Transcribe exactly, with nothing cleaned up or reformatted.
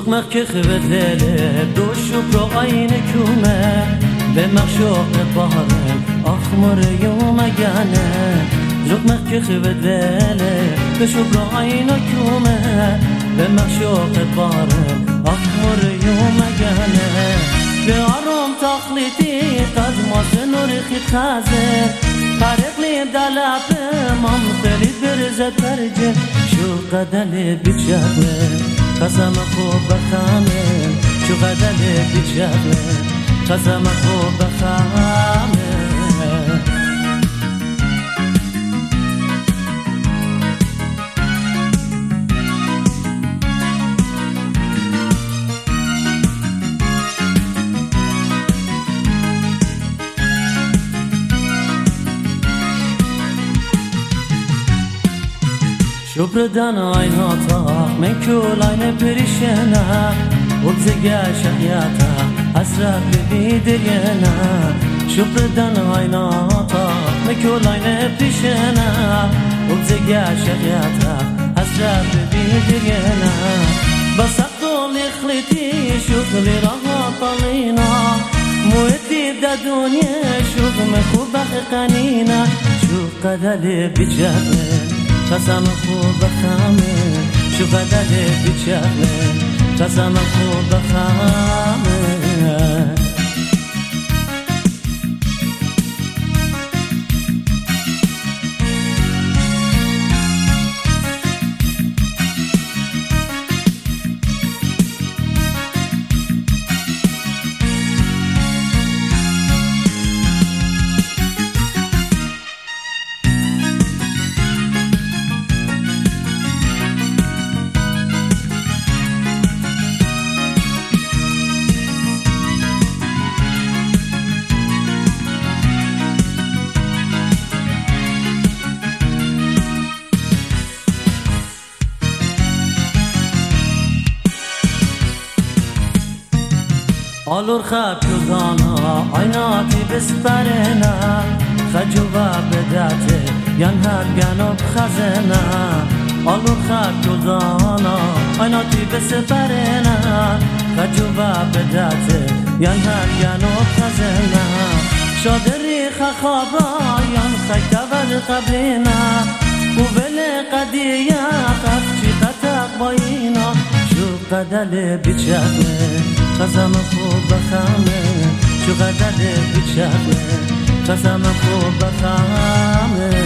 رغم که خبدله دوشو برو آین کومه به مخشوق بارم آخمر یوم گنه رغم که خبدله دوشو برو آین کومه به مخشوق بارم آخمر یوم گنه به آرام تخلیتی قد ما نور خیت خازه فرقلی دلاب ممثلی برزت برجه شو قدل بجابه قسم خوب بخامه شو قدل بجابه قسم خوب بخامه شبردن آین هاتا من کل آین پریشنا وبزگا شقیاتا حسرت ببی درینا شبردن آین هاتا من کل آین پریشنا وبزگا شقیاتا حسرت ببی درینا بسقطو لخلتي شغل راها طلينا موتي بدا دنيا شغل مخوبة قنينة شو قدل بجابه قسم خوب بخامه شو قدر بچمه قسم خوب بخامه آلور خب جزانا آیناتی بسپرنا خجوبا بداته ین هر گناب خزنا آلور خب جزانا آیناتی بسپرنا خجوبا بداته ین هر گناب خزنا شادری خخابا ین خیتول قبلنا قبل قدیه خفچی قطق بایینا شو قدل بچمه قسم خوب بخامه شو قدر بچمه قسم خوب بخامه